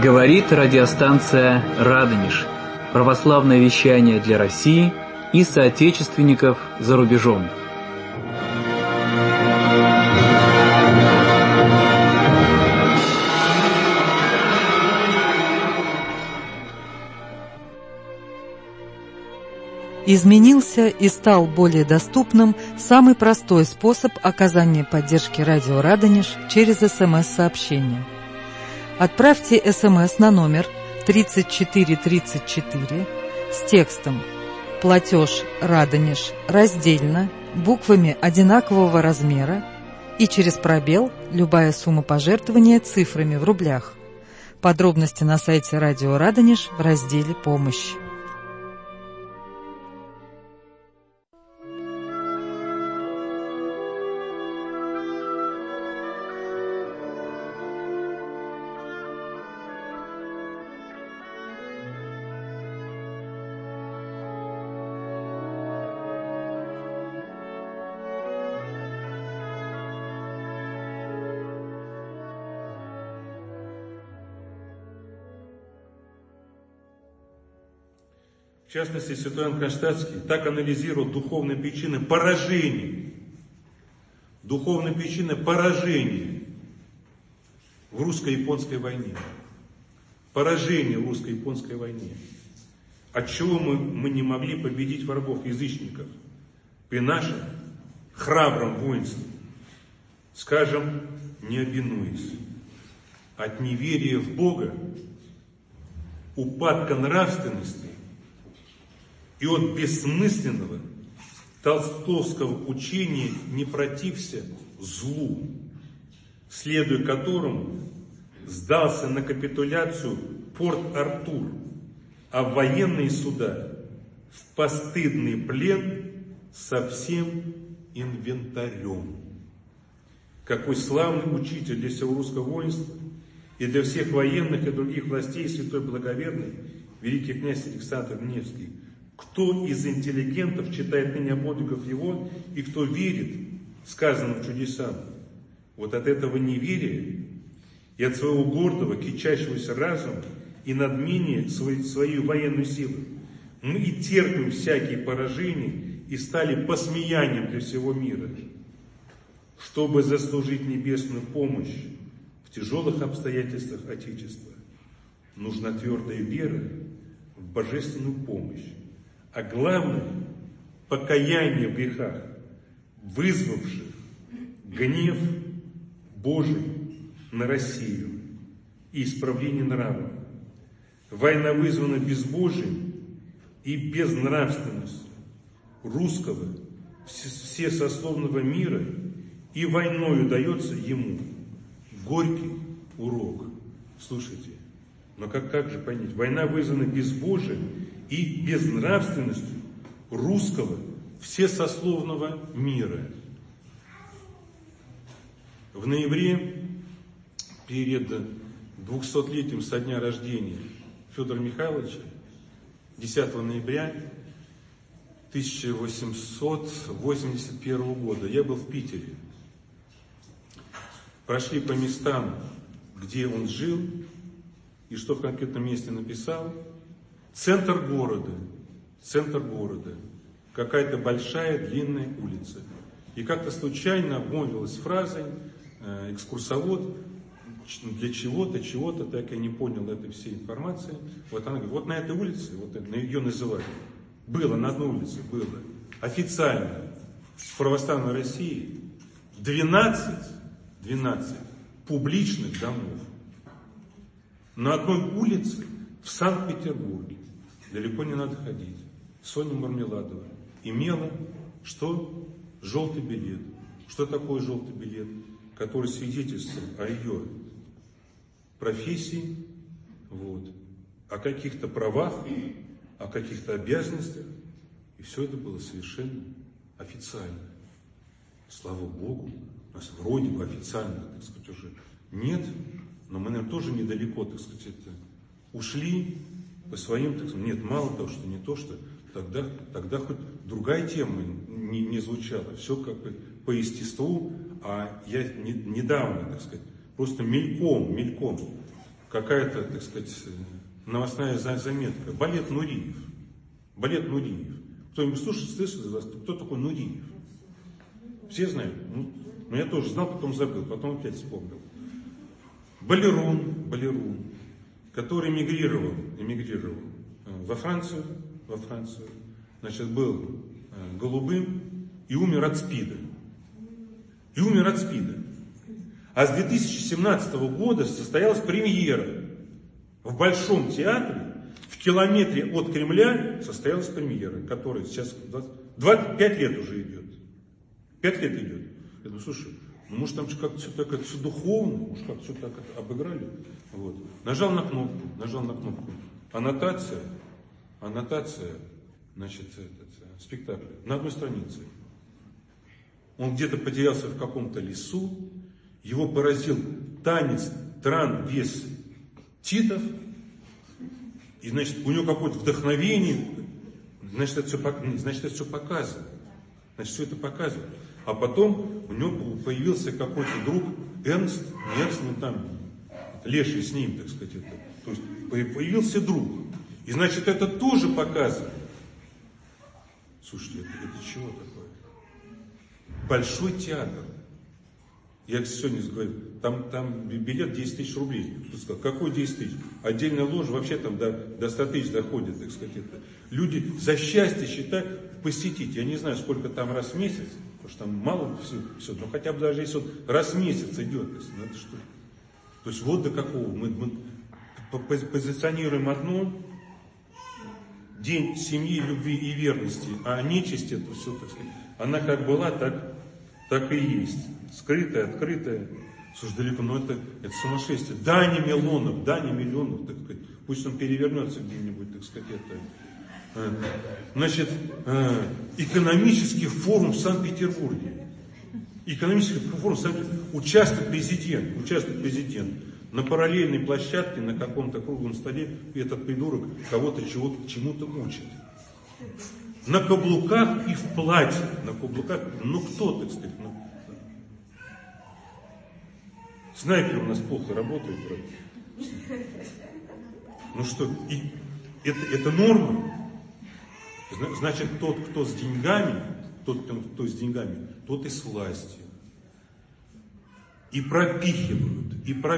Говорит радиостанция «Радонеж». Православное вещание для России и соотечественников за рубежом. Изменился и стал более доступным самый простой способ оказания поддержки радио «Радонеж» через СМС-сообщение. Отправьте СМС на номер 3434 с текстом «Платеж Радонеж раздельно, буквами одинакового размера» и через пробел любая сумма пожертвования цифрами в рублях. Подробности на сайте радио «Радонеж» в разделе «Помощь». В частности, святой Иоанн Кронштадтский так анализировал духовные причины поражения. Духовные причины поражения в русско-японской войне. Поражение в русско-японской войне. Отчего мы не могли победить врагов, язычников при нашем храбром воинстве? Скажем, не обинуясь. От неверия в Бога, упадка нравственности и от бессмысленного толстовского учения не протився злу, следуя которому сдался на капитуляцию Порт-Артур, а в военные суда в постыдный плен со всем инвентарем. Какой славный учитель для всего русского воинства и для всех военных и других властей, святой благоверный, великий князь Александр Невский. Кто из интеллигентов читает ныне подвигов его, и кто верит сказанным чудесам? Вот от этого неверия и от своего гордого, кичащегося разума и надмения своей военной силы мы и терпим всякие поражения и стали посмеянием для всего мира. Чтобы заслужить небесную помощь в тяжелых обстоятельствах Отечества, нужна твердая вера в божественную помощь. А главное, покаяние в грехах, вызвавших гнев Божий на Россию и исправление нравов. Война вызвана безбожием и безнравственностью русского всесословного мира, и войною дается ему горький урок. Слушайте, но как же понять? Война вызвана безбожием и безнравственностью русского всесословного мира. В ноябре, перед 200-летием со дня рождения Федора Михайловича, 10 ноября 1881 года, я был в Питере. Прошли по местам, где он жил, и что в конкретном месте написал. Центр города, какая-то большая длинная улица. И как-то случайно обмолвилась фразой экскурсовод для чего-то, так я не понял этой всей информации. Вот она говорит, вот на этой улице, вот ее называли, было на одной улице, было официально в православной России 12 публичных домов. На одной улице в Санкт-Петербурге, далеко не надо ходить, Соня Мармеладова имела что? Желтый билет. Что такое желтый билет? Который свидетельствовал о ее профессии, о каких-то правах, о каких-то обязанностях. И все это было совершенно официально. Слава Богу, у нас вроде бы официально, так сказать, уже нет, но мы, наверное, тоже недалеко, так сказать, ушли по своим, так сказать, нет, мало того, что не то, что тогда хоть другая тема не звучала, все как бы по естеству, а я недавно, так сказать, просто мельком, какая-то, так сказать, новостная заметка. Балет Нуриев. Балет Нуриев. Кто-нибудь слышит, кто такой Нуриев? Все знают? Ну, я тоже знал, потом забыл, потом опять вспомнил. Балерун, который эмигрировал во Францию, значит, был голубым и умер от СПИДа. А с 2017 года состоялась премьера в Большом театре, в километре от Кремля состоялась премьера, которая сейчас 5 лет уже идет. 5 лет идет. Я думаю, слушай, ну может там как-то все так, все духовно, может как-то все так обыграли. Вот. Нажал на кнопку. Аннотация, значит, спектакль на одной странице. Он где-то потерялся в каком-то лесу, его поразил танец трансвеститов, и, значит, у него какое-то вдохновение, значит, это все показывает. Значит, все это показывает. А потом у него появился какой-то друг, Эрнст, там, леший с ним, так сказать. То есть появился друг. И, значит, это тоже показывает. Слушайте, это чего такое? Большой театр. Я сегодня говорю, там билет 10 тысяч рублей. Кто сказал, какой 10 тысяч? Отдельная ложа вообще там до 100 тысяч доходит, так сказать. Люди за счастье считают посетить. Я не знаю, сколько там раз в месяц, потому что там мало все, но хотя бы даже если раз в месяц идет. Ну, это что? То есть вот до какого мы позиционируем одно, день семьи, любви и верности, а нечисть это все, так сказать, она как была, так и есть. Скрытая, открытая. Слушай, далеко, но это сумасшествие. Даня Милонов, так сказать, пусть он перевернется где-нибудь, так сказать, значит, экономический форум в Санкт-Петербурге. Участвует президент. На параллельной площадке, на каком-то круглом столе, этот придурок кого-то чему-то учит. На каблуках и в платье. Ну кто, так сказать, снайпер у нас плохо работает, брат. Ну что, это норма. Значит, тот, кто с деньгами, тот и с властью. И пропихивают.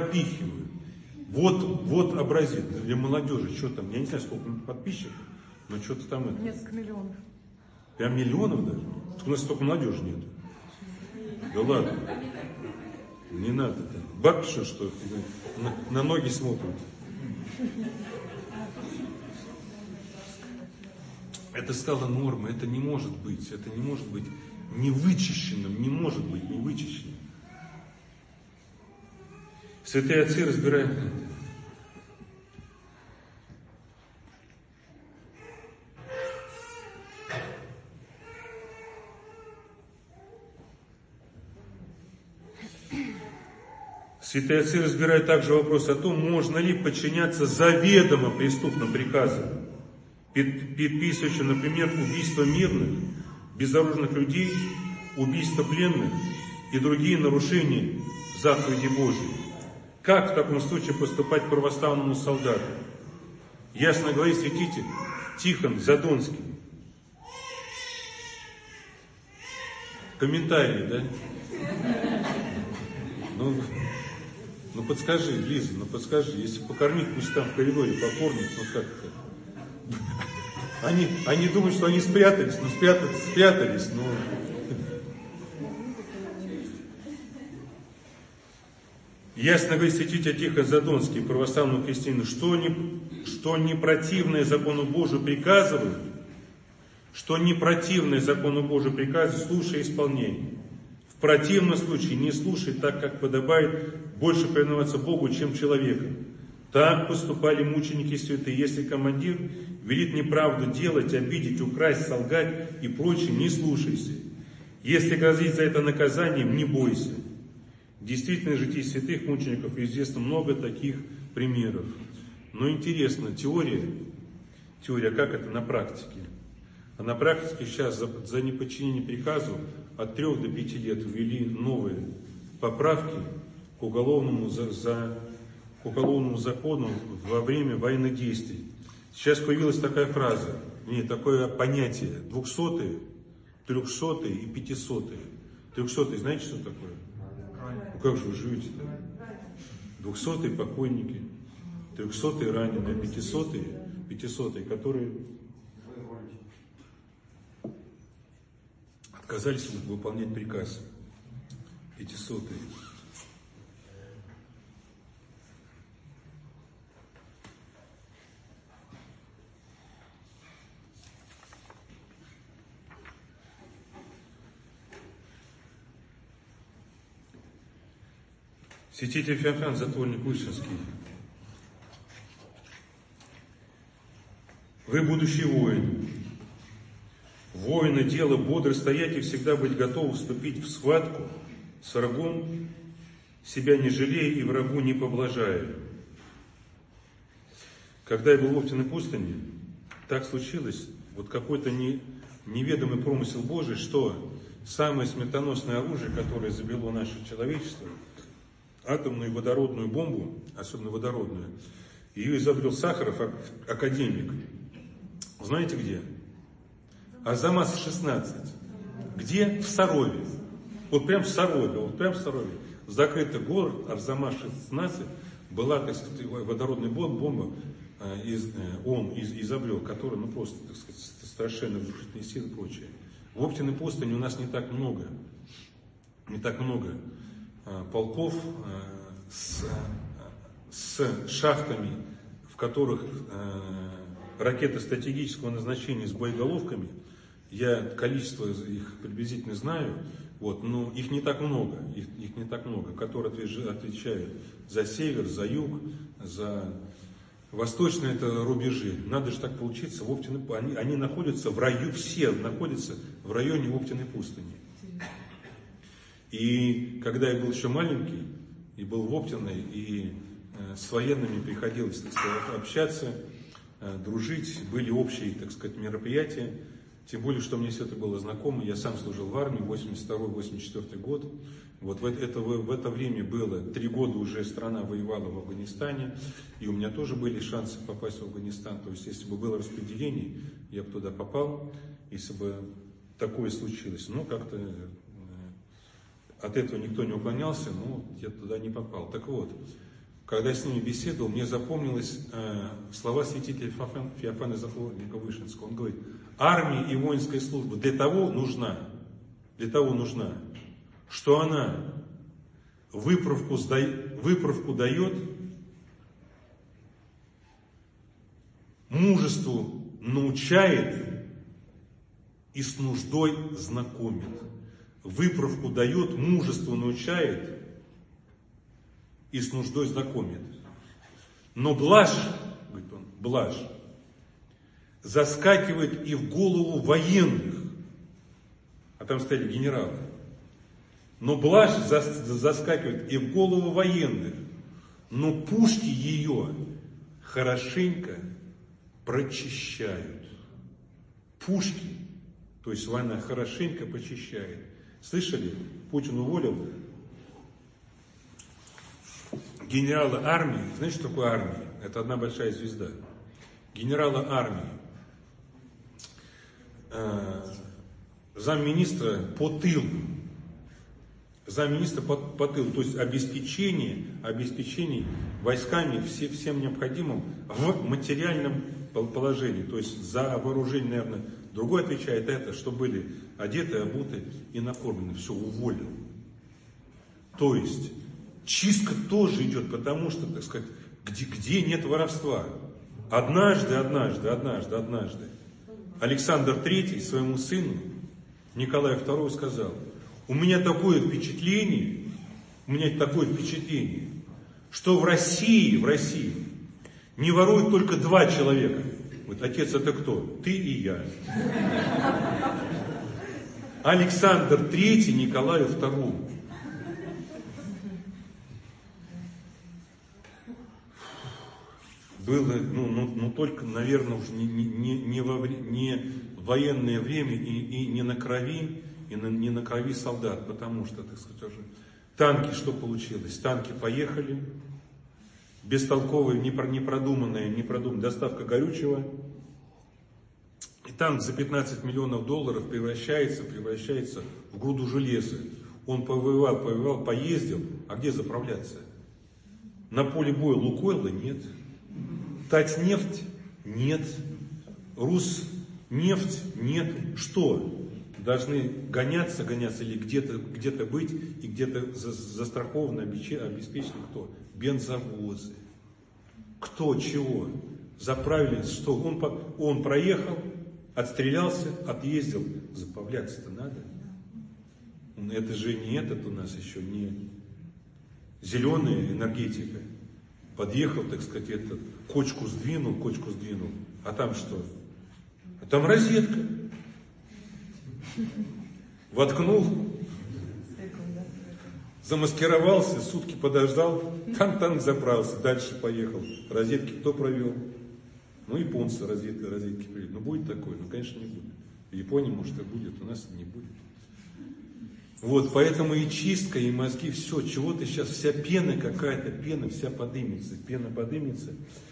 Вот образец для молодежи. Что там, я не знаю, сколько подписчиков, но что-то там это. Несколько миллионов. Прям миллионов даже? У нас столько молодежи нет. Да ладно. Не надо там. Бабки что на ноги смотрят. Это стало нормой, это не может быть невычищенным, не может быть невычищенным. Святые отцы разбирают это. Святые отцы разбирают также вопрос о том, можно ли подчиняться заведомо преступным приказам, предписывающим, например, убийство мирных, безоружных людей, убийство пленных и другие нарушения заповедей Божьей. Как в таком случае поступать православному солдату? Ясно говорит святитель Тихон Задонский. Комментарии, да? Ну подскажи, Лиза, подскажи, если покормить, пусть там в коридоре покормят, как это? Они думают, что они спрятались, но... Ясно говорит святитель Тихон Задонский, православному христианину, что не противное закону Божию приказывают, слушай исполнение. В противном случае не слушай так, как подобает, больше повиноваться Богу, чем человеку. Так поступали мученики святые. Если командир велит неправду делать, обидеть, украсть, солгать и прочее, не слушайся. Если грозит за это наказанием, не бойся. В действительно житии святых мучеников известно много таких примеров. Но интересно, теория, как это на практике? А на практике сейчас за неподчинение приказу от 3 до 5 лет ввели новые поправки к уголовному по уголовному закону во время военных действий. Сейчас появилась такая фраза, такое понятие: 200-е, 300-е и 500-е. 300-е, знаете, что такое? Ну как же вы живете-то? 200-е покойники, 300-е раненые, 500-е, которые отказались выполнять приказ. 500-е. Святитель Феофан, затворник Вышинский. Вы будущий воин. Воина дело бодро стоять и всегда быть готовым вступить в схватку с врагом, себя не жалея и врагу не поблажая. Когда я был в Оптиной пустыне, так случилось, вот какой-то неведомый промысел Божий, что самое смертоносное оружие, которое забило наше человечество, атомную и водородную бомбу, особенно водородную, ее изобрел Сахаров, академик. Знаете где? Арзамас-16. Где? В Сарове. Вот прям в Сарове. Закрытый город, Арзамас-16, была, так сказать, водородная бомба, он изобрел, которая, просто, так сказать, страшенно разрушительные силы и прочее. В Оптиной пустыне у нас не так много полков с шахтами, в которых ракеты стратегического назначения с боеголовками. Я количество их приблизительно знаю, но их не так много, которые отвечают за север, за юг, за восточные рубежи. Надо же так получиться, в Оптиной, они находятся в раю, все находятся в районе Оптиной пустыни. И когда я был еще маленький, и был в Оптиной, и с военными приходилось, так сказать, общаться, дружить, были общие, так сказать, мероприятия, тем более, что мне все это было знакомо, я сам служил в армии, 82-84 год, в это время было, 3 года уже страна воевала в Афганистане, и у меня тоже были шансы попасть в Афганистан, то есть, если бы было распределение, я бы туда попал, если бы такое случилось, но как-то от этого никто не уклонялся, я туда не попал. Так вот, когда я с ними беседовал, мне запомнились слова святителя Феофана Затворника Вышинского. Он говорит: армия и воинская служба для того нужна, что она выправку дает, мужеству научает и с нуждой знакомит. Выправку дает, мужество научает и с нуждой знакомит. Но блажь, говорит он, блажь, заскакивает и в голову военных, а там стояли генералы. Но блажь заскакивает и в голову военных, но пушки ее хорошенько прочищают. Пушки, то есть война, хорошенько прочищает. Слышали? Путин уволил генерала армии. Знаете, что такое армия? Это одна большая звезда. Генерала армии. Замминистра по тылу. Замминистра по тылу. То есть обеспечение войсками всем необходимым в материальном положении. То есть за вооружение, наверное, другой отвечает это, что были одеты, обуты и накормлены. Все, уволил. То есть чистка тоже идет, потому что, так сказать, где нет воровства. Однажды Александр III своему сыну Николаю II сказал: у меня такое впечатление, что в России не воруют только 2 человека. Вот отец — это кто? Ты и я. Александр III Николаю II. Было, только, наверное, уже не в военное время и не на крови солдат, потому что, так сказать, уже танки, что получилось? Танки поехали, бестолковая, непродуманная доставка горючего. И танк за 15 миллионов долларов превращается в груду железа. Он повоевал, поездил, а где заправляться? На поле боя Лукойла нет. Татнефть нет. Руснефть нет. Что? Должны гоняться или где-то быть и где-то застрахованно, обеспечены кто? Бензовозы. Кто чего? Заправили, что? Он проехал, отстрелялся, отъездил. Заправляться-то надо. Это же не у нас еще не зеленая энергетика. Подъехал, так сказать, кочку сдвинул. А там что? А там розетка. Воткнул, замаскировался, сутки подождал, танк заправился, дальше поехал. Розетки кто провел? Японцы розетки провели. Будет такое? Конечно, не будет. В Японии, может, и будет, у нас не будет. Поэтому и чистка, и мозги, все, чего-то сейчас, вся пена какая-то, вся подымется, пена подымется.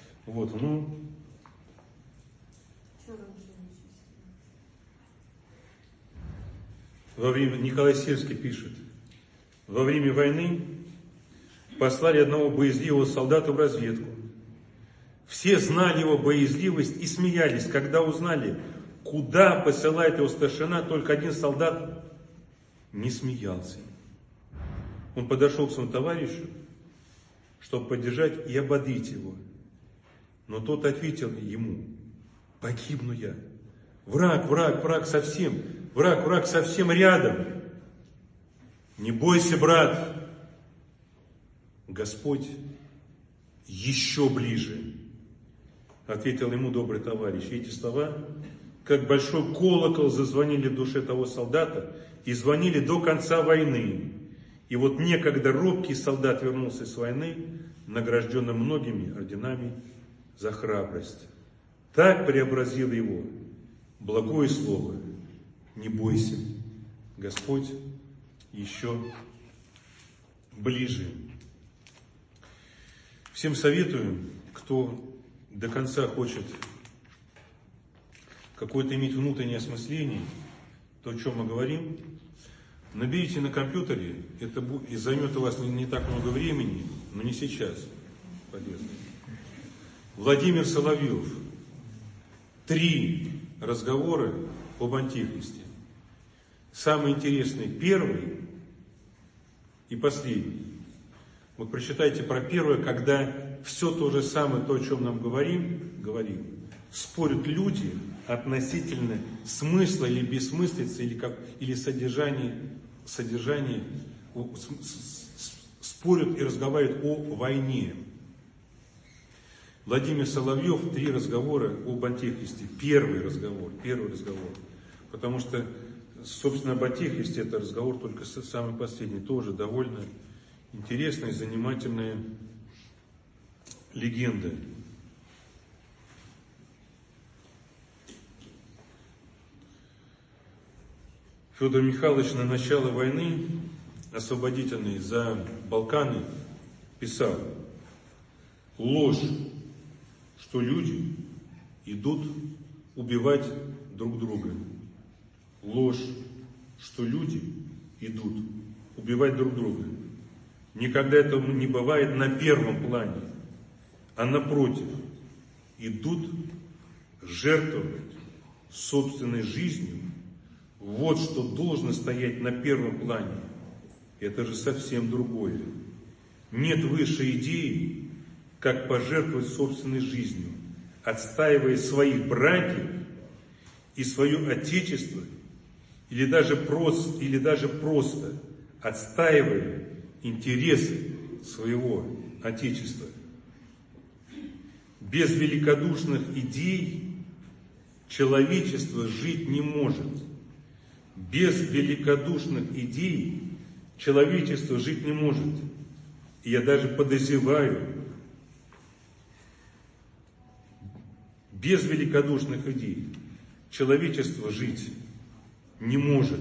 Николай Сельский пишет, во время войны послали одного боязливого солдата в разведку. Все знали его боязливость и смеялись, когда узнали, куда посылает его старшина, только один солдат не смеялся. Он подошел к своему товарищу, чтобы поддержать и ободрить его. Но тот ответил ему: погибну я. Враг совсем рядом. Не бойся, брат. Господь еще ближе, ответил ему добрый товарищ. И эти слова, как большой колокол, зазвонили в душе того солдата и звонили до конца войны. И некогда робкий солдат вернулся с войны, награжденным многими орденами за храбрость. Так преобразил его благое слово: не бойся, Господь еще ближе. Всем советую, кто до конца хочет какое-то иметь внутреннее осмысление, то, о чем мы говорим, наберите на компьютере, это и займет у вас не так много времени, но не сейчас, полезно. Владимир Соловьев. 3 разговора об антихристе. Самый интересный первый и последний. Прочитайте про первое, когда все то же самое, то, о чем нам говорим, спорят люди относительно смысла или бессмыслицы, или содержания, спорят и разговаривают о войне. Владимир Соловьев, 3 разговора об антихристе. Первый разговор. Потому что, собственно, об антихристе это разговор только самый последний. Тоже довольно интересная и занимательная легенда. Федор Михайлович на начало войны освободительной за Балканы писал: ложь, что люди идут убивать друг друга. Ложь, что люди идут убивать друг друга. Никогда этого не бывает на первом плане, а напротив, идут жертвовать собственной жизнью. Вот что должно стоять на первом плане. Это же совсем другое. Нет высшей идеи, как пожертвовать собственной жизнью, отстаивая своих братьев и свое отечество, или даже просто отстаивая интересы своего отечества. Без великодушных идей человечество жить не может. Без великодушных идей человечество жить не может. И я даже подозреваю, без великодушных идей человечество жить не может.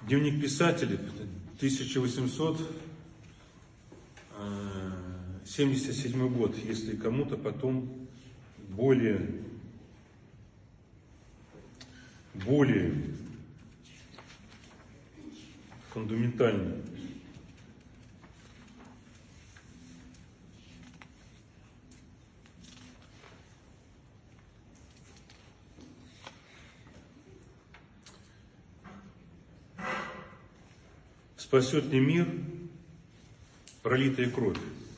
Дневник писателя, 1877 год, если кому-то потом более фундаментальный. Спасет ли мир пролитая кровь?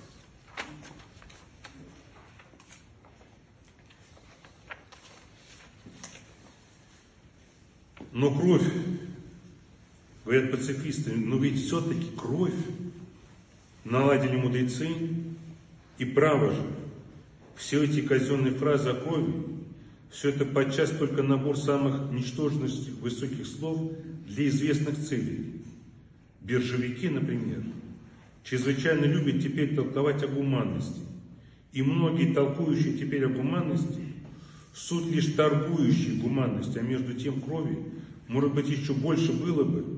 Но кровь, говорят пацифисты, но ведь все-таки кровь наладили мудрецы, и право же, все эти казенные фразы о крови, все это подчас только набор самых ничтожных высоких слов для известных целей. Биржевики, например, чрезвычайно любят теперь толковать о гуманности. И многие, толкующие теперь о гуманности, суть лишь торгующие гуманностью, а между тем крови, может быть, еще больше было бы,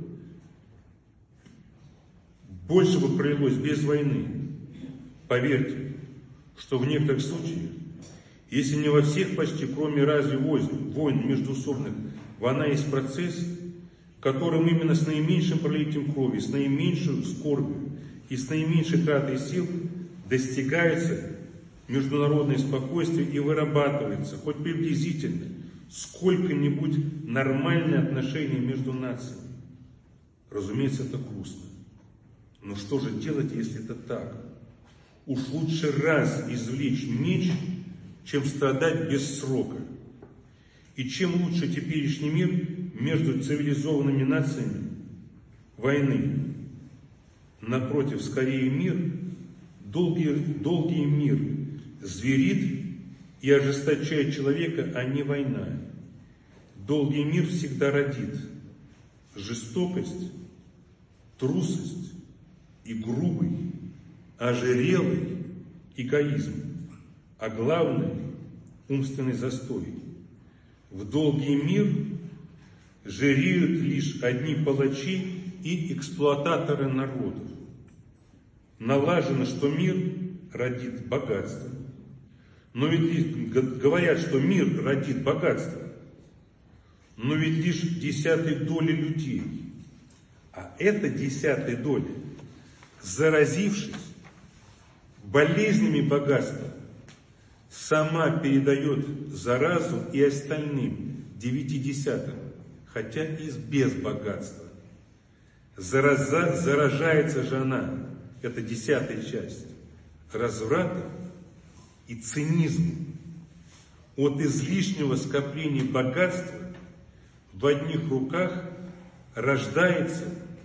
больше бы пролилось без войны. Поверьте, что в некоторых случаях, если не во всех почти, кроме разве войн междоусобных, война есть процесс, которым именно с наименьшим пролитием крови, с наименьшей скорбью и с наименьшей тратой сил достигается международное спокойствие и вырабатывается, хоть приблизительно, сколько-нибудь нормальное отношение между нациями. Разумеется, это грустно. Но что же делать, если это так? Уж лучше раз извлечь меч, чем страдать без срока. И чем лучше теперешний мир между цивилизованными нациями войны. Напротив, скорее мир, долгий мир зверит и ожесточает человека, а не война. Долгий мир всегда родит жестокость, трусость и грубый, ожирелый эгоизм, а главное – умственный застой. В долгий мир жиреют лишь одни палачи и эксплуататоры народов. Налажено, что мир родит богатство. Но ведь говорят, что мир родит богатство. Но ведь лишь 10 доли людей. А эта 10 доля, заразившись болезнями богатства, сама передает заразу и остальным 90, хотя и без богатства. Заражается же она, это 10-я часть, развратом и цинизмом. От излишнего скопления богатства в одних руках рождается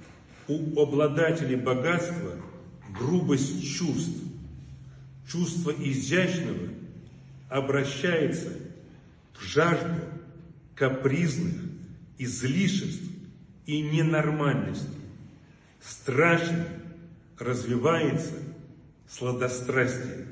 у обладателей богатства грубость чувств. Чувство изящного обращается в жажду капризных излишеств и ненормальностей. Страшно развивается сладострастие.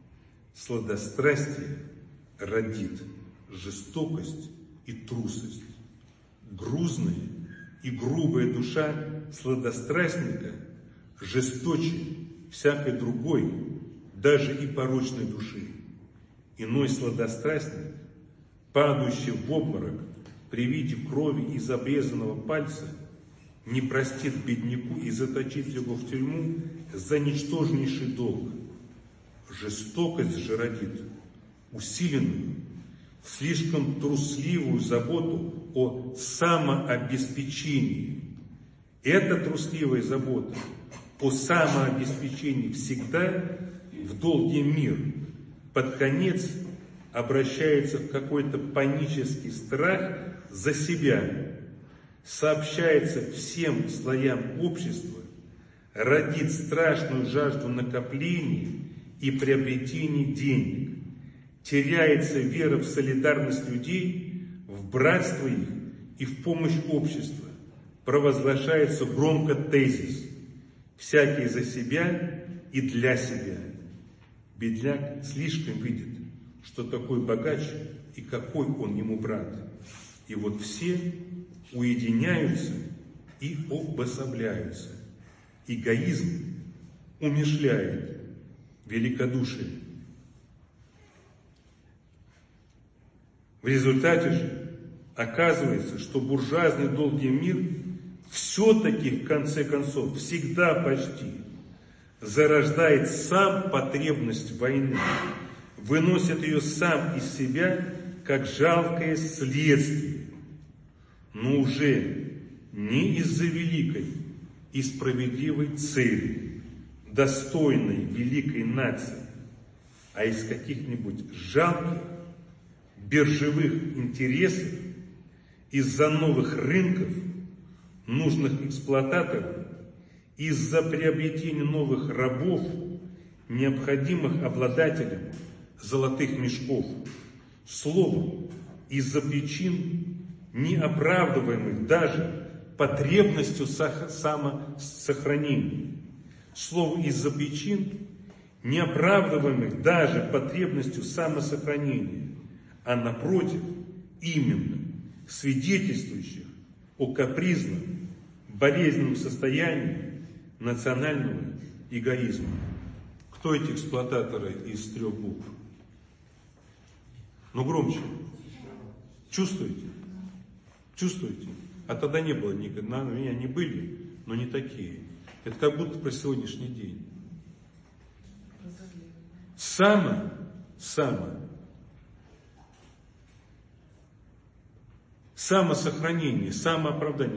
Сладострастие родит жестокость и трусость. Грузная и грубая душа сладострастника жесточе всякой другой, даже и порочной души. Иной сладострастник, падающий в обморок при виде крови из обрезанного пальца, не простит бедняку и заточит его в тюрьму за ничтожнейший долг. Жестокость же родит усиленную, слишком трусливую заботу о самообеспечении. Эта трусливая забота о самообеспечении всегда в долгий мир под конец обращается в какой-то панический страх за себя, сообщается всем слоям общества, родит страшную жажду накоплений и приобретения денег, теряется вера в солидарность людей, в братство их и в помощь обществу, провозглашается громко тезис: «Всякий за себя и для себя». Бедняк слишком видит, что такой богач и какой он ему брат. И вот все уединяются и обособляются. Эгоизм умерщвляет великодушие. В результате же оказывается, что буржуазный долгий мир все-таки в конце концов, всегда почти, зарождает сам потребность войны, выносит ее сам из себя, как жалкое следствие, но уже не из-за великой и справедливой цели, достойной великой нации, а из каких-нибудь жалких биржевых интересов, из-за новых рынков, нужных эксплуататоров, из-за приобретения новых рабов, необходимых обладателям золотых мешков. Словом, из-за причин, не оправдываемых даже потребностью самосохранения. Словом, из-за причин, не оправдываемых даже потребностью самосохранения, а напротив, именно свидетельствующих о капризном, болезненном состоянии национального эгоизма. Кто эти эксплуататоры из 3 букв? Ну громче. Чувствуете? Чувствуете? А тогда не было никогда, у меня не были, но не такие. Это как будто про сегодняшний день. Самосохранение, самооправдание,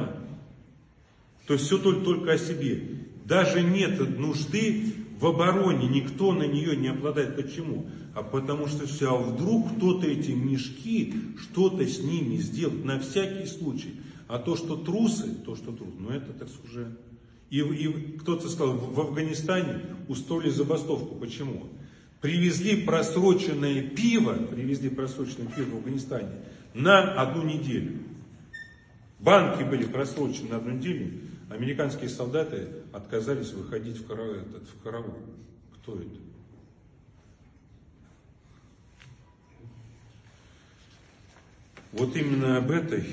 то есть все только о себе. Даже нет нужды в обороне, никто на нее не обладает. Почему? А потому что все, а вдруг кто-то эти мешки, что-то с ними сделает, на всякий случай. А то, что трусы, ну это так уже... И кто-то сказал, в Афганистане устроили забастовку. Почему? Привезли просроченное пиво в Афганистане на 1 неделю. Банки были просрочены на 1 неделю. Американские солдаты отказались выходить в караул. Кто это? Вот именно об этой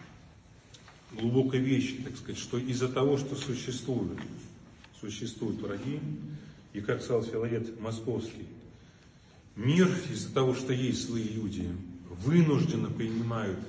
глубокой вещи, так сказать, что из-за того, что существуют враги, и как сказал Филарет Московский, мир из-за того, что есть злые люди, вынужденно принимают,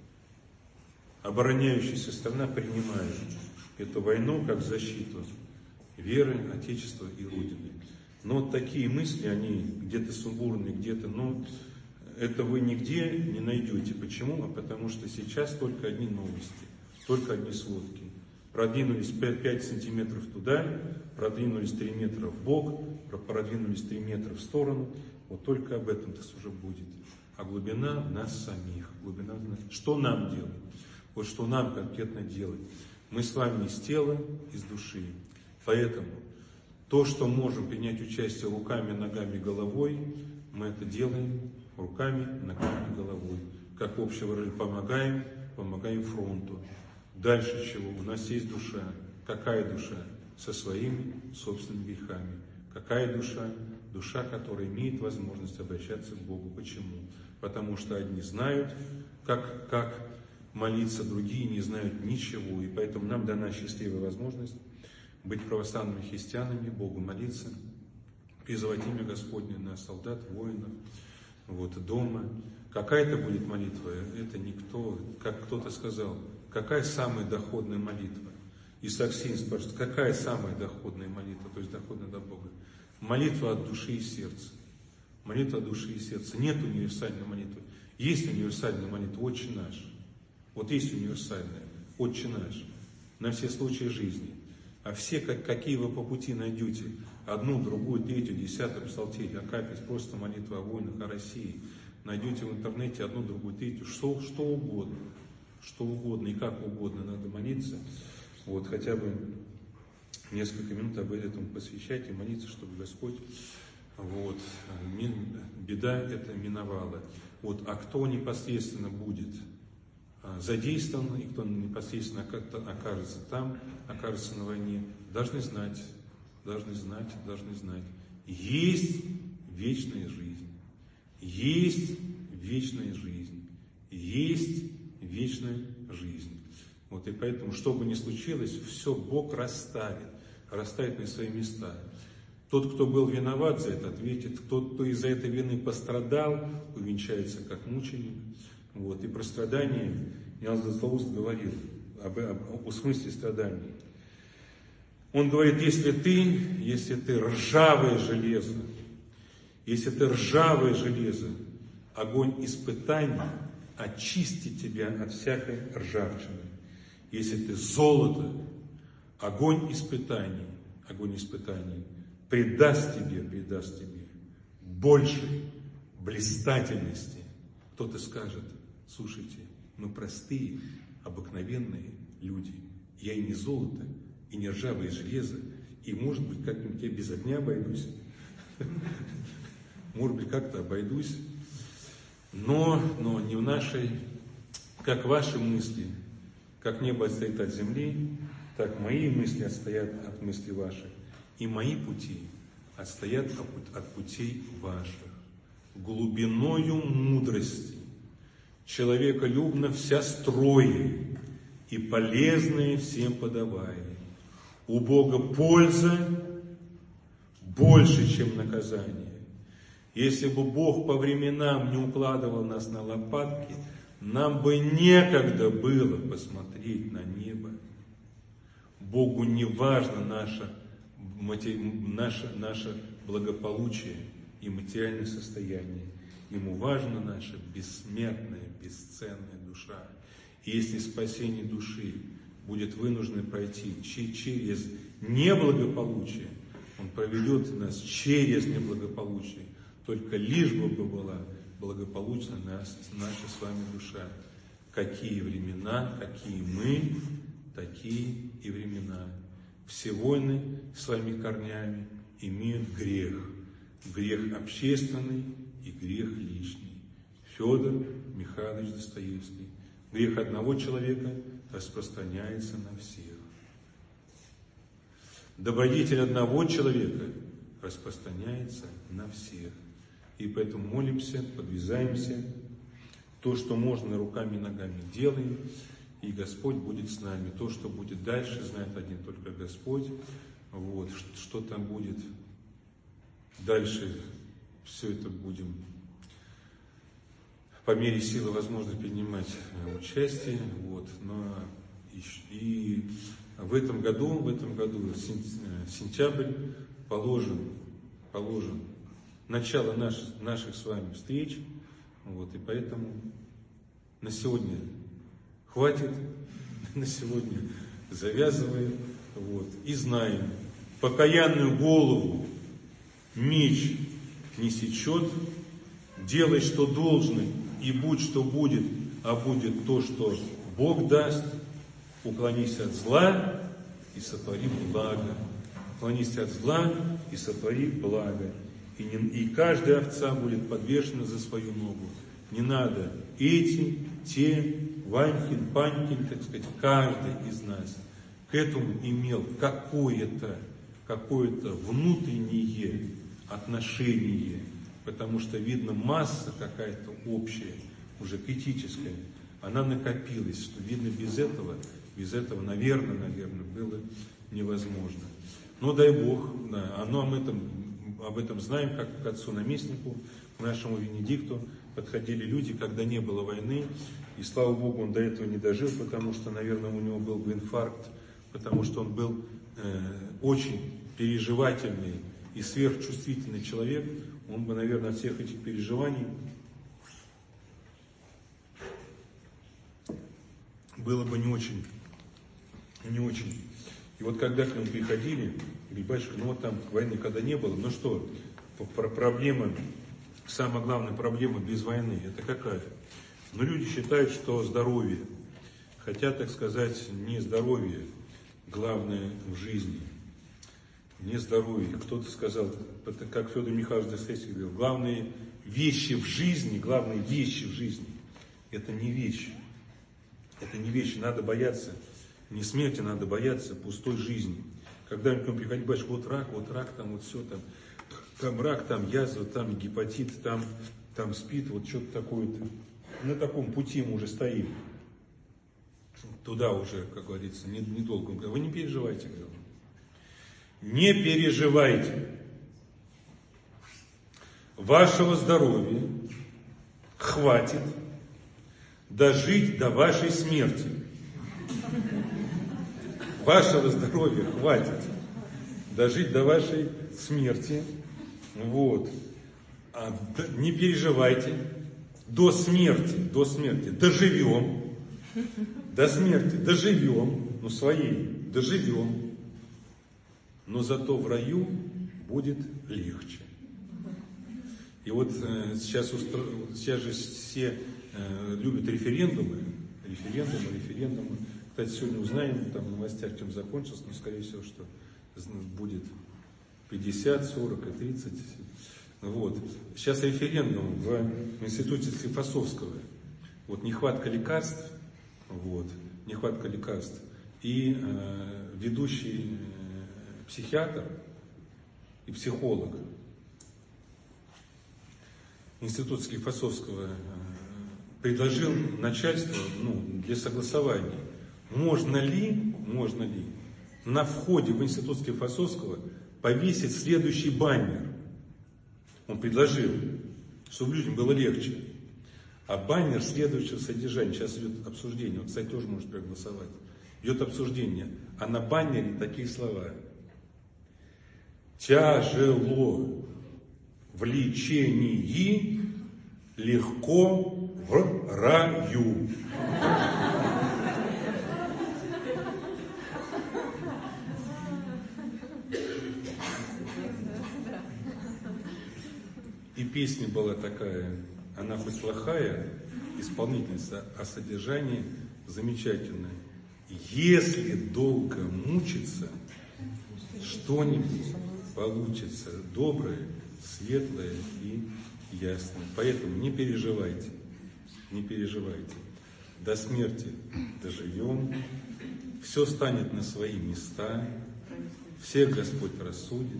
обороняющаяся страна принимает эту войну как защиту веры, Отечества и Родины. Но вот такие мысли, они где-то сумбурные, где-то, это вы нигде не найдете. Почему? Потому что сейчас только одни новости, только одни сводки. Продвинулись 5 сантиметров туда, продвинулись 3 метра в бок, продвинулись 3 метра в сторону. Вот только об этом-то уже будет. А глубина в нас самих. Что нам делать? Вот что нам конкретно делать? Мы с вами из тела, из души. Поэтому то, что можем принять участие руками, ногами, головой, мы это делаем руками, ногами, головой. Как общего роли помогаем фронту. Дальше чего? У нас есть душа. Какая душа? Со своими собственными грехами. Какая душа? Душа, которая имеет возможность обращаться к Богу. Почему? Потому что одни знают, как молиться, другие не знают ничего. И поэтому нам дана счастливая возможность быть православными христианами, Богу молиться, призывать имя Господне на солдат, воинов, дома. Какая это будет молитва? Это никто, как кто-то сказал, какая самая доходная молитва? Исаак Син спрашивает, какая самая доходная молитва, то есть доходная до Бога? Молитва от души и сердца. Молитва от души и сердца. Нет универсальной молитвы. Есть универсальная молитва, Отче наш. Вот есть универсальная, Отче наш, на все случаи жизни. А все, какие вы по пути найдете, 1, 2, 3, 10 псалтирь, акафист, просто молитва о войнах, о России. Найдете в интернете 1, 2, 3, что угодно и как угодно надо молиться. Хотя бы несколько минут об этом посвящать и молиться, чтобы Господь, беда это миновала. А кто непосредственно будет задействован, и кто непосредственно окажется там, окажется на войне, должны знать. Есть вечная жизнь. Есть вечная жизнь. Есть вечная жизнь. Вот, и поэтому, что бы ни случилось, все Бог расставит на свои места. Тот, кто был виноват за это, ответит. Тот, кто из-за этой вины пострадал, увенчается как мученик. Вот, и про страдания Иоанн Златоуст говорил о смысле страданий. Он говорит, если ты ржавое железо, огонь испытаний очистит тебя от всякой ржавчины. Если ты золото, огонь испытаний придаст тебе большей блистательности. Кто-то скажет, слушайте, мы простые, обыкновенные люди. Я и не золото, и не ржавое железо, и, может быть, как-нибудь я без огня обойдусь. Может быть, как-то обойдусь. Но не в нашей, как ваши мысли, как небо отстоит от земли, так мои мысли отстоят от мыслей ваших. И мои пути отстоят от путей ваших. Глубиною мудрости человеколюбно вся строи и полезное всем подавая. У Бога польза больше, чем наказание. Если бы Бог по временам не укладывал нас на лопатки, нам бы некогда было посмотреть на небо. Богу не важно наше благополучие и материальное состояние. Ему важна наша бессмертная, бесценная душа. И если спасение души будет вынуждено пройти через неблагополучие, Он проведет нас через неблагополучие, только лишь бы была благополучна наша с вами душа. Какие времена, какие мы, такие и времена. Все войны своими корнями имеют грех. Грех общественный и грех личный. Федор Михайлович Достоевский. Грех одного человека распространяется на всех. Добродетель одного человека распространяется на всех. И поэтому молимся, подвязаемся. То, что можно руками и ногами, делаем. И Господь будет с нами. То, что будет дальше, знает один только Господь. Вот, что там будет дальше, все это будем по мере силы возможно принимать участие. Вот, но и в этом году сентябрь положен начало наших с вами встреч. Вот, и поэтому на сегодня хватит, на сегодня завязываем. Вот, и знаем, покаянную голову меч не сечет, делай, что должно, и будь, что будет, а будет то, что Бог даст. Уклонись от зла и сотвори благо. Уклонись от зла и сотвори благо. И каждая овца будет подвешена за свою ногу. Не надо эти, те, Ванькин, Панькин, так сказать, каждый из нас к этому имел какое-то внутреннее отношение, потому что, видно, масса какая-то общая, уже критическая, она накопилась, что, видно, без этого, наверное, было невозможно. Но дай Бог, да, об этом знаем, как к отцу-наместнику, к нашему Венедикту подходили люди, когда не было войны, и, слава Богу, он до этого не дожил, потому что, наверное, у него был бы инфаркт, потому что он был очень переживательный и сверхчувствительный человек. Он бы, наверное, от всех этих переживаний было бы не очень. И вот когда к нему приходили, говорили, батюшка, ну вот там войны когда не было, ну что, проблема, самая главная проблема без войны, это какая? Ну, люди считают, что здоровье, хотя, так сказать, не здоровье главное в жизни, не здоровье. Кто-то сказал, как Федор Михайлович Достоевский говорил, главные вещи в жизни, это не вещи. Это не вещи, надо бояться, не смерти, надо бояться пустой жизни. Когда к нему приходит, батюшка, вот рак, там вот все, там рак, там язва, там гепатит, там СПИД, вот что-то такое-то. На таком пути мы уже стоим. туда уже, как говорится, недолго. Вы не переживайте, говорю. Не переживайте. Вашего здоровья хватит дожить до вашей смерти. Вашего здоровья хватит дожить до вашей смерти. Вот. Не переживайте. До смерти доживем. До смерти доживем. Ну, своей доживем. Но зато в раю будет легче. И вот сейчас же все любят референдумы. Кстати, сегодня узнаем там в новостях, чем закончился, но скорее всего, что будет 50, 40 и 30. Вот. Сейчас референдум в институте Склифосовского. Вот, нехватка лекарств. И ведущий психиатр и психолог института Склифосовского предложил начальству для согласования, можно ли на входе в институт Склифосовского повесить следующий баннер. Он предложил, чтобы людям было легче. А баннер следующего содержания, сейчас идет обсуждение, вот, кстати, тоже можете проголосовать. Идет обсуждение, а на баннере такие слова. Тяжело в лечении, легко в раю. И песня была такая, она хоть плохая, исполнительница, а содержание замечательное. Если долго мучиться, что-нибудь получится доброе, светлое и ясное. Поэтому не переживайте. До смерти доживем, все станет на свои места, всех Господь рассудит,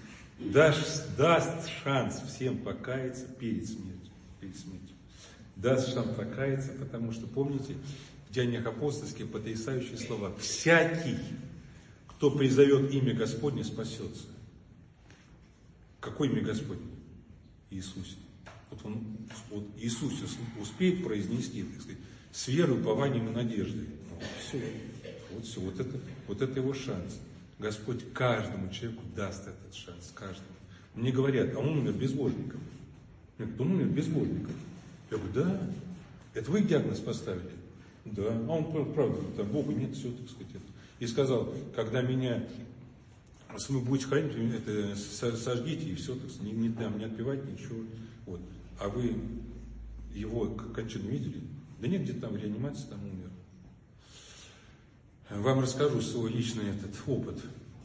даст шанс всем покаяться перед смертью. Даст шанс покаяться, потому что, помните, в Деяниях апостольских потрясающие слова. Всякий, кто призовет имя Господне, спасется. Какое имя Господне? Иисусе. Вот Иисус успеет произнести, так сказать, с верой, упованием и надеждой. Все. Вот это его шанс. Господь каждому человеку даст этот шанс, каждому. Мне говорят, а он умер безбожником. Он умер безбожником. Я говорю, да. Это вы диагноз поставили? Да. А он, правда, там Бога нет, все, так сказать. И сказал, когда меня, если вы будете хранить, это сожгите, и все, так сказать, не дам, не отпевать, ничего. Вот. А вы его кончину видели? Да нет, где-то там в реанимации там умер. Вам расскажу свой личный этот опыт.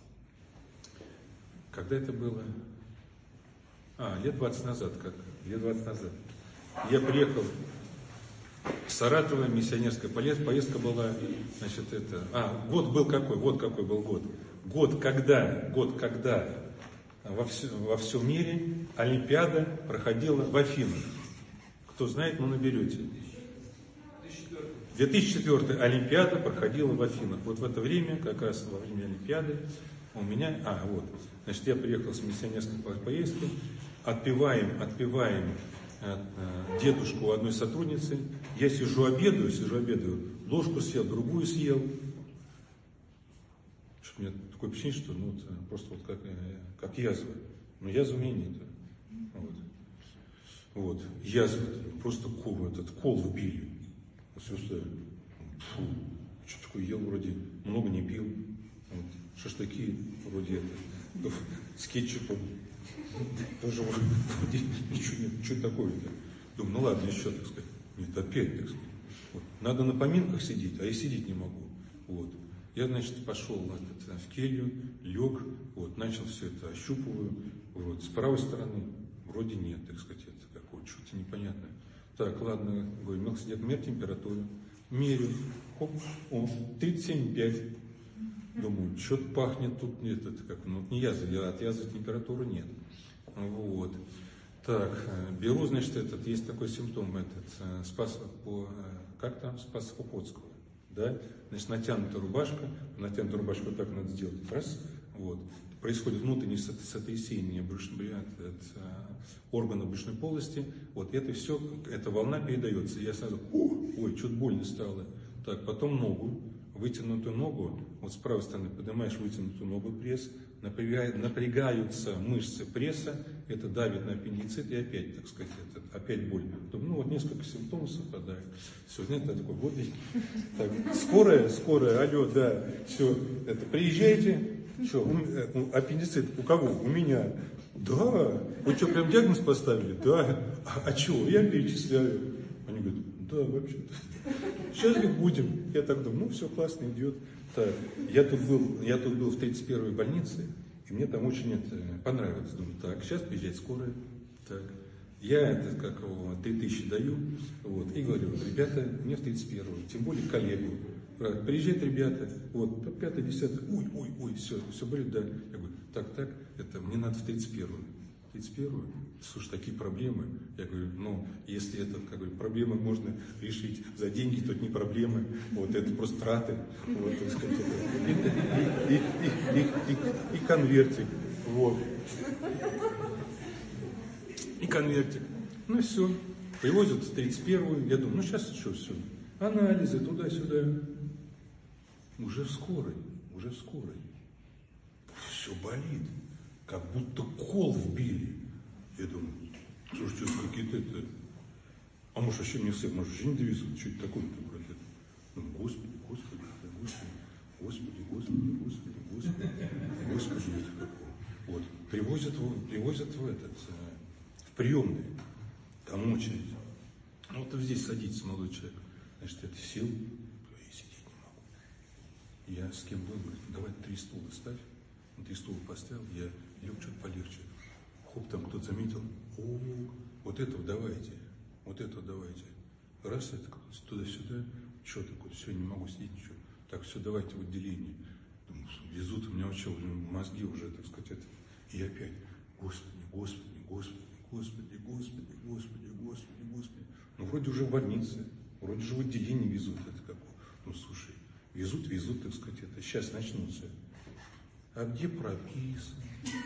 Когда это было? Лет 20 назад. Я приехал в Саратово, миссионерская поездка была, значит, год был какой? Вот какой был год. Год, когда во всем мире Олимпиада проходила в Афинах. Кто знает, наберете. 2004 Олимпиада проходила в Афинах. Вот в это время, как раз во время Олимпиады, у меня, значит, я приехал с миссионерской поездки, отпеваем дедушку одной сотрудницы, я сижу обедаю, ложку съел, другую съел. У меня такое впечатление, что просто как язва. Но язвы у меня нет. Вот. Язва, просто кол вбили. Что такое ел, вроде много не пил. Вот. Шашлыки вроде с кетчупом. Тоже вроде ничего нет, что такое-то. Думаю, ладно, еще, так сказать. Нет, опять, так сказать. Вот. Надо на поминках сидеть, а я сидеть не могу. Вот. Я, значит, пошел в келью, лег, начал все это ощупываю. Вот. С правой стороны вроде нет, так сказать, это какое-то что-то непонятное. Так, ладно, говорю, мер температуру. Мерю. Хоп, 37,5. Думаю, что-то пахнет тут, не язва, от язвы температуры нет. Вот. Так, беру, значит, есть такой симптом, Спас-Кукотского. да, значит, натянутая рубашка вот так надо сделать, раз, вот, происходит внутреннее сотрясение органов брюшной полости, вот, это все, эта волна передается, я сразу, ой, что-то больно стало, так, потом ногу, вытянутую ногу, вот с правой стороны поднимаешь вытянутую ногу, пресс, напрягаются мышцы пресса, это давит на аппендицит и опять, так сказать, опять боль. Ну вот несколько симптомов совпадают. Все, нет, это такой вот. Так, скорая, алло, да, все, это приезжайте. Что, аппендицит у кого? У меня. Да. Вы что, прям диагноз поставили? Да. А что? Я перечисляю. Они говорят, да, вообще-то. Сейчас говорит, будем. Я так думаю, ну все классно идет. Так, я тут был в 31-й больнице, и мне там очень это понравилось. Думаю, так, сейчас приезжает скорая. Так, я 3000 даю, вот, и говорю, ребята, мне в 31-ю, тем более коллегу. Приезжают ребята, вот, 5-10, ой, все болит, да. Я говорю, так, это мне надо в 31-ю. 31-ю? Слушай, такие проблемы. Я говорю, ну, если это, как говорю, проблемы можно решить за деньги, то это не проблемы, вот, это просто траты, вот, так сказать, и конвертик, вот. И конвертик. Ну и все. Привозят в 31-ю, я думаю, ну сейчас что, все. Анализы туда-сюда. Уже в скорой. Все болит. Как будто кол вбили. Я думаю, слушай, что какие-то это... А может вообще не все, может вообще не довезут. Что это такое-то? Ну, Господи, это какое. Вот. Привозят в приемный. Там очередь. Ну вот здесь садится молодой человек. Значит, это сел, я сидеть не могу. Я с кем был, говорит, давай 3 стула ставь. 3 стула поставил, я лег что-то полегче. Хоп, там кто-то заметил, вот этого давайте. Раз, это туда-сюда, что такое, все, не могу сидеть, ничего. Так, все, давайте в отделение. Думаю, везут, у меня вообще мозги уже, так сказать, это. И опять, Господи. Ну, вроде уже в больнице, вроде же в отделении везут, это как, ну, слушай, везут, так сказать, это сейчас начнутся. А где прописан?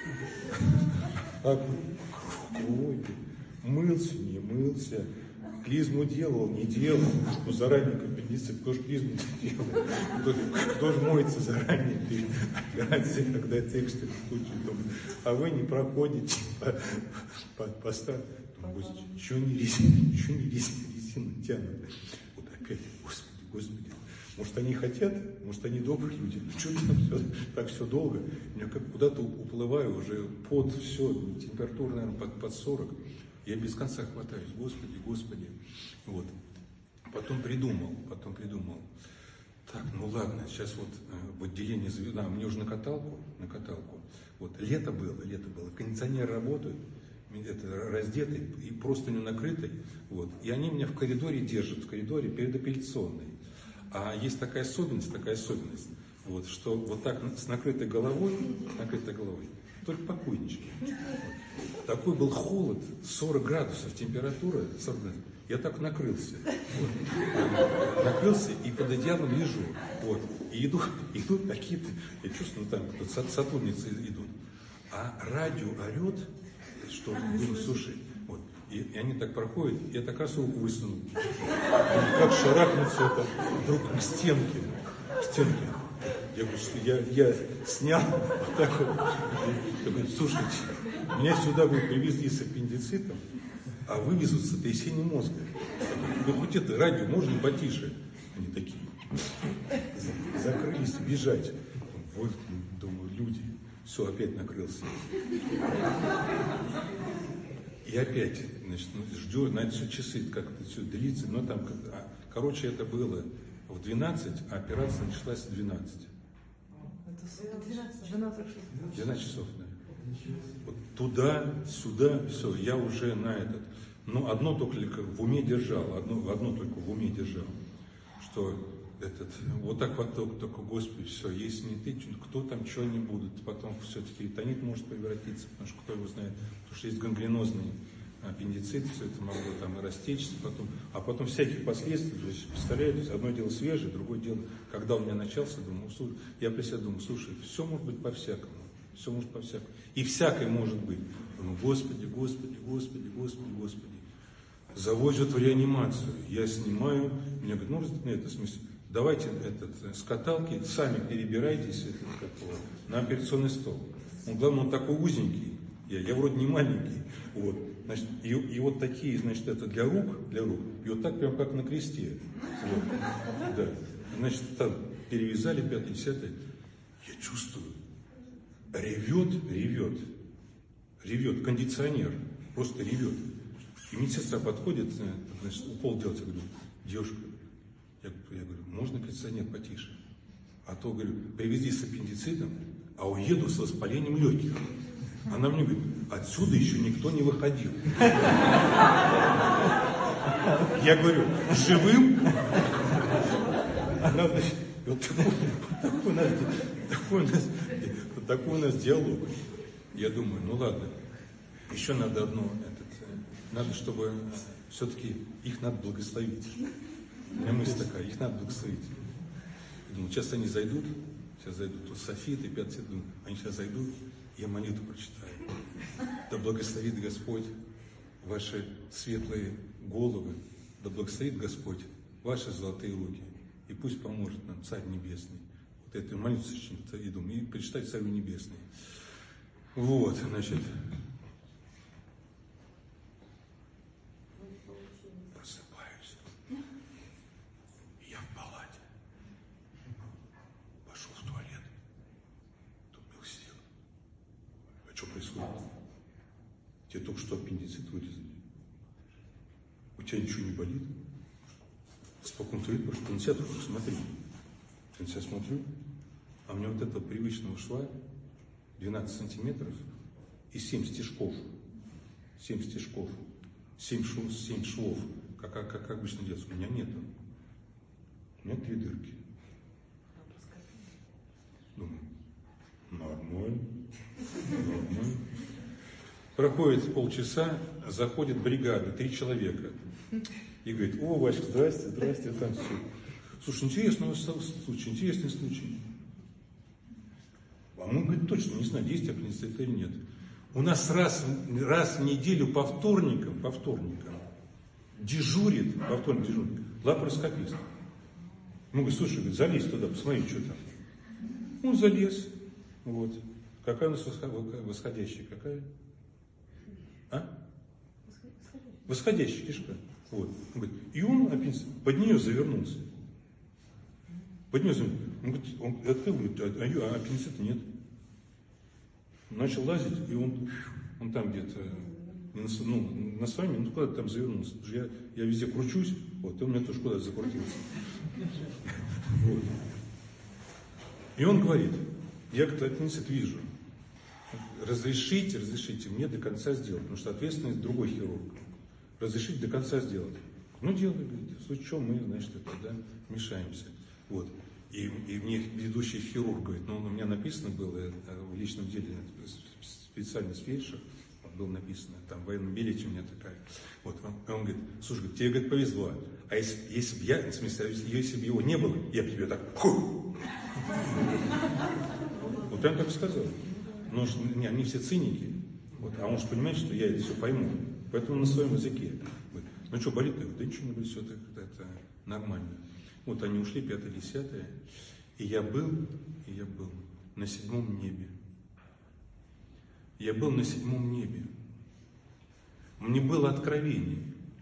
А кровь? Мылся, не мылся? Клизму делал, не делал? Ну, заранее к аппендициту, кто же клизму не делал? Кто же моется заранее перед операцией, когда текстовый случай? А вы не проходите по стару. Господи, что не резину тянут? Вот опять, Господи. Может, они хотят, может, они добрые люди. Что там так все долго? Я как куда-то уплываю, уже под все, температура, наверное, под 40. Я без конца хватаюсь. Господи. Вот. Потом придумал. Так, ну ладно, сейчас вот в отделении заведу. Мне уже на каталку. Вот, лето было, кондиционер работает, это раздетый и простыню накрытый. Вот. И они меня в коридоре держат, перед операционной. А есть такая особенность, вот, что вот так с накрытой головой, только покойнички. Вот. Такой был холод, 40 градусов температура, 40 градусов. Я так накрылся. Вот. Накрылся и под одеялом лежу. Вот. И идут какие-то, я чувствую, там сотрудницы идут. А радио орет, что, думаю, слушай, вот. И они так проходят, я так раз руку высунул. Как шарахнуться это вдруг к стенке. Я говорю, что я снял вот так вот. Я говорю, слушайте, меня сюда привезли с аппендицитом, а вывезут с сотрясением мозга. Я говорю, хоть это радио можно потише? Они такие закрылись, бежать. Вот, думаю, люди. Все, опять накрылся. И опять, значит, жду, на все часы как-то все длится, но там, короче, это было в 12, а операция началась в 12. 12 часов, да. Вот туда, сюда, все, я уже на этот. Но одно только в уме держал, что вот так вот только, Господи, все, если не ты, кто там, что они будут, потом все-таки тонит может превратиться, потому что кто его знает, потому что есть гангренозные аппендицит, все это могло там и растечься потом. А потом всяких последствий, то есть, представляете, одно дело свежее, другое дело, когда у меня начался, думаю, я при себе думаю, слушай, все может быть по-всякому. Все может по-всякому. И всякое может быть. Думаю, Господи, Господи, Господи, Господи, Господи. Завозят в реанимацию. Я снимаю, мне говорят, это в смысле, давайте с каталки сами перебирайтесь на операционный стол. Главное, он такой узенький. Я вроде не маленький. Вот. Значит, и вот такие, значит, это для рук, и вот так прям как на кресте. Вот. Да. Значит, там перевязали 5-10. Я чувствую, ревет кондиционер, просто ревет. И медсестра подходит, значит, укол делать, я говорю, девушка, я говорю, можно кондиционер потише? А то, говорю, привезли с аппендицитом, а уеду с воспалением легких. Она мне говорит, отсюда еще никто не выходил. Я говорю, живым? Она, значит, вот такой у нас диалог. Я думаю, ну ладно, еще надо надо, чтобы все-таки их надо благословить. У меня мысль такая, их надо благословить. Я думаю, сейчас они зайдут, тут софит и 5 думаю, они сейчас зайдут, я молитву прочитаю. Да благословит Господь ваши светлые головы, да благословит Господь ваши золотые руки, и пусть поможет нам Царь Небесный. Вот эту молитву сочинить, и думаю, и прочитать Царю Небесный. Вот, значит, просыпаюсь, я в палате, пошел в туалет, тут был сил. А что происходит? Тебе только что аппендицит вырезали. У тебя ничего не болит? Спокойно туалет, потому что на себя только смотри. Я на себя смотрю, а у меня вот этого привычного шва 12 сантиметров и 7 стежков. 7 стежков. 7 швов. Как обычно делается. У меня нету. У меня 3 дырки. Думаю, нормально. Проходит полчаса, заходит бригада, 3 человека. И говорит, о, Васька, здрасте, там все. Слушай, интересный случай. А мы, говорит, точно не знаем, есть аппендицит или нет. У нас раз в неделю по вторникам дежурит лапароскопист. Мы говорим, слушай, говорит, залезь туда, посмотри, что там. Он залез. Вот. Какая у нас восходящая? Какая? Восходящая кишка. Вот. Он говорит, и он под нее завернулся. Он открыл, говорит, а аппендицита нет. Начал лазить, и он там где-то, на своем, куда-то там завернулся. Я везде кручусь, вот, и он меня тоже куда-то закрутился. Вот. И он говорит, я как-то аппендицит вижу. Разрешите мне до конца сделать, потому что ответственность другой хирург. Разрешите до конца сделать. Ну, делай, говорит, в случае чего мы, значит, мешаемся. Вот. И мне ведущий хирург говорит, у меня написано было в личном деле, специальность фельдшер, было написано, там в военном билете у меня такая. Вот, он говорит, слушай, говорит, тебе, говорит, повезло. А если бы если бы его не было, я бы тебе так, вот прям так сказал. Но они все циники, вот, а он же понимает, что я это все пойму. Поэтому на своем языке. Ну что, болит? Да ничего не болит, все это нормально. Вот они ушли, 5-10, и я был на 7 небе. Я был на 7 небе. Мне было откровение.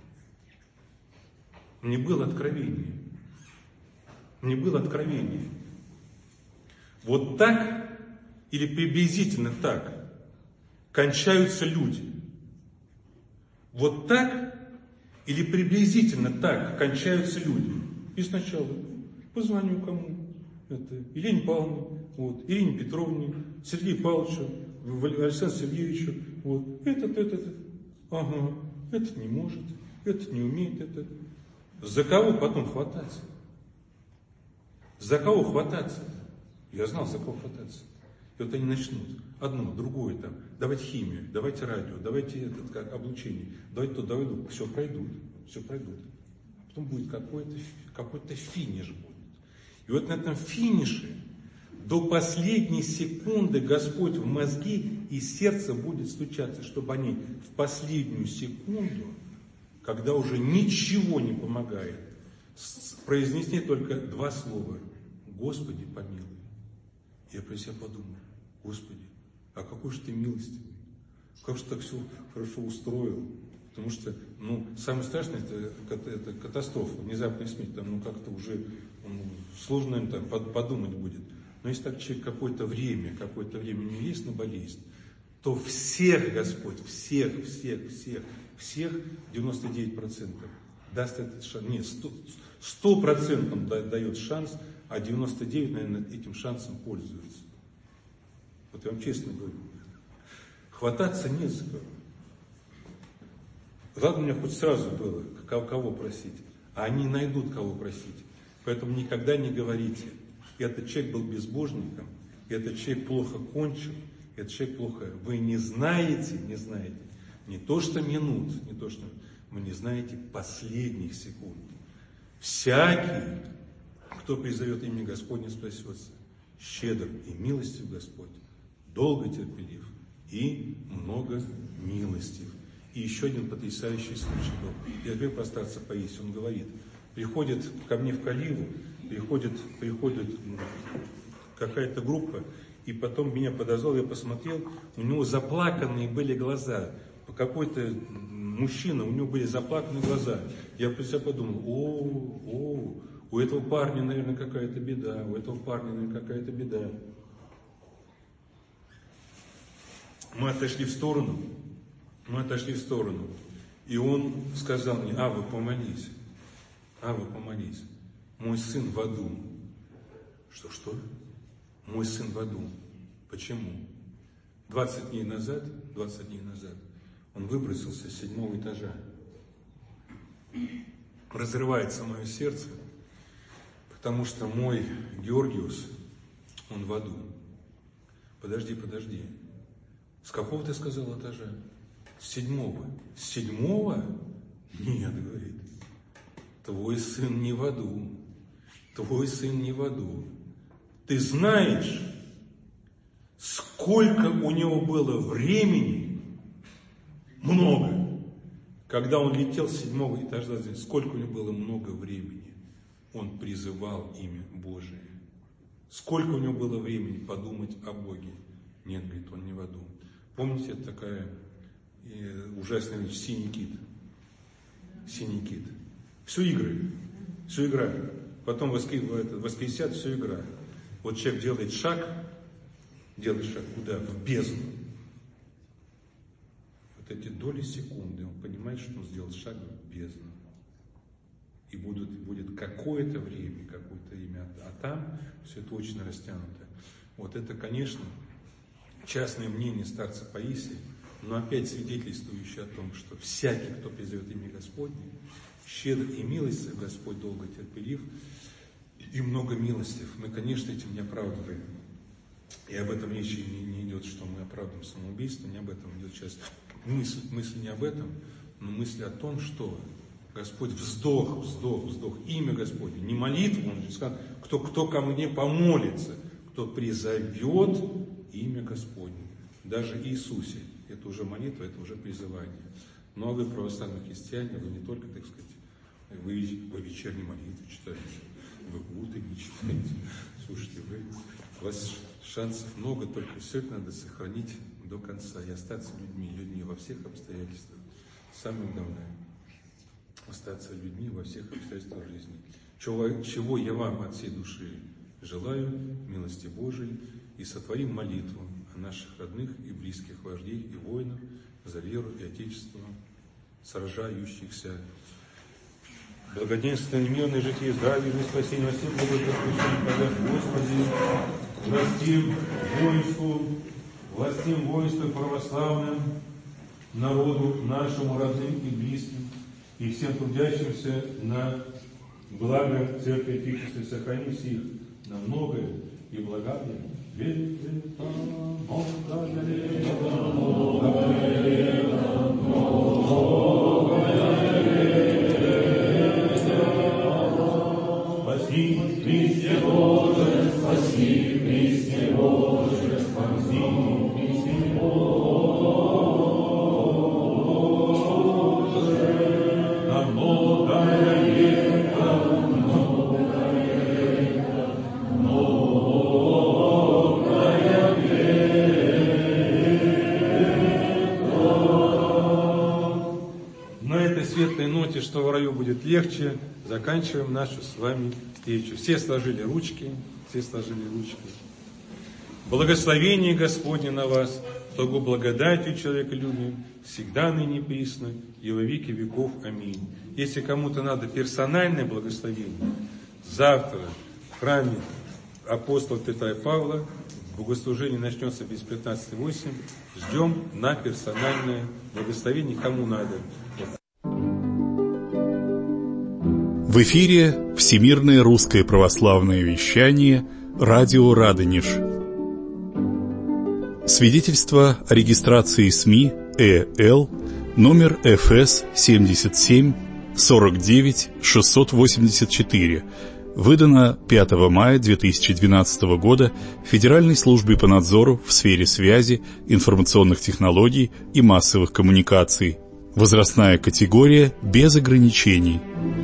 Вот так или приблизительно так кончаются люди. Вот так или приблизительно так кончаются люди. И сначала позвоню кому? Елене Павловне, вот, Ирине Петровне, Сергею Павловичу, Александру Сергеевичу. Вот, этот. Ага, этот не может, этот не умеет, этот. За кого потом хвататься? За кого хвататься? Я знал, за кого хвататься. И вот они начнут одно, другое там, давайте химию, давайте радио, давайте облучение, давайте то, давайте то, все пройдут. А потом будет какой-то финиш будет. И вот на этом финише до последней секунды Господь в мозги и сердце будет стучаться, чтобы они в последнюю секунду, когда уже ничего не помогает, произнесли только два слова: Господи, помилуй. Я про себя подумал: Господи, а какой же ты милостивый, как же так все хорошо устроил. Потому что, самое страшное это катастрофа, внезапная смерть, там, как-то уже сложно им там подумать будет. Но если так человек какое-то время не есть на болезнь, то всех Господь, всех, 99% даст этот шанс. Нет, 100% дает шанс, а 99%, наверное, этим шансом пользуются. Вот я вам честно говорю. Хвататься не за кого. Ладно, у меня хоть сразу было, кого просить, а они найдут, кого просить. Поэтому никогда не говорите: этот человек был безбожником, этот человек плохо кончил, этот человек плохо. Вы не знаете, не то что минут, вы не знаете последних секунд. Всякий, кто призовет имя Господне, спасется. Щедр и милостив Господь, долго терпелив и много милостив. И еще один потрясающий случай был. Я говорю про старца Паисия, он говорит: приходит ко мне в Каливу, приходит какая-то группа, и потом меня подозвал, я посмотрел, у него заплаканные были глаза. Какой-то мужчина, у него были заплаканные глаза. Я про себя подумал: у этого парня, наверное, какая-то беда, Мы отошли в сторону, и он сказал мне: Ава, помолись, мой сын в аду. Что? Мой сын в аду. Почему? 20 дней назад он выбросился с 7-го этажа. Разрывается мое сердце, потому что мой Георгиус, он в аду. Подожди. С какого ты сказал этажа? С 7-го. С 7-го? Нет, говорит. Твой сын не в аду. Ты знаешь, сколько у него было времени? Много. Когда он летел с 7-го этажа, сколько у него было много времени? Он призывал имя Божие. Сколько у него было времени подумать о Боге? Нет, говорит, он не в аду. Помните, это такая ужасная вещь, синий кит. Все игра. Потом воскресят, все игра. Вот человек делает шаг куда? В бездну. Вот эти доли секунды, он понимает, что он сделал шаг в бездну. И будет какое-то время, а там все это очень растянуто. Вот это, конечно, частное мнение старца Паисия, но опять свидетельствующее о том, что всякий, кто призовет имя Господне, щедр и милостив Господь, долго терпелив и много милостив. Мы, конечно, этим не оправдываем. И об этом речи не идет, что мы оправдываем самоубийство, не об этом идет сейчас. Мысль не об этом, но мысль о том, что Господь вздох, имя Господне, не молитву, он же сказал, кто ко мне помолится, кто призовет имя Господне. Даже Иисусе, это уже молитва, это уже призывание. Но вы, православные христиане, вы не только, так сказать, вы вечерней молитвы читаете, вы утренней читаете. Слушайте, у вас шансов много, только все это надо сохранить до конца и остаться людьми во всех обстоятельствах. Самое главное — остаться людьми во всех обстоятельствах жизни. Чего я вам от всей души желаю, милости Божией, и сотворим молитву о наших родных и близких вождей и воинов за веру и Отечество, сражающихся. Благоденствие, мирное житие, здравие и спасение, во всем благословении, Господи, властим воинству православным, народу нашему, родным и близким, и всем трудящимся на благо Церкви Отечества, сохрани всех на многое и благое. что в раю будет легче. Заканчиваем нашу с вами встречу. Все сложили ручки. Благословение Господне на вас, того благодатью человеколюбием, всегда ныне присно и во веки веков. Аминь. Если кому-то надо персональное благословение, завтра в храме апостола Петра и Павла богослужение начнется без 15:08. Ждем на персональное благословение, кому надо. В эфире Всемирное русское православное вещание «Радио Радонеж». Свидетельство о регистрации СМИ ЭЛ номер ФС 77 49 684, выдано 5 мая 2012 года Федеральной службой по надзору в сфере связи, информационных технологий и массовых коммуникаций. Возрастная категория без ограничений.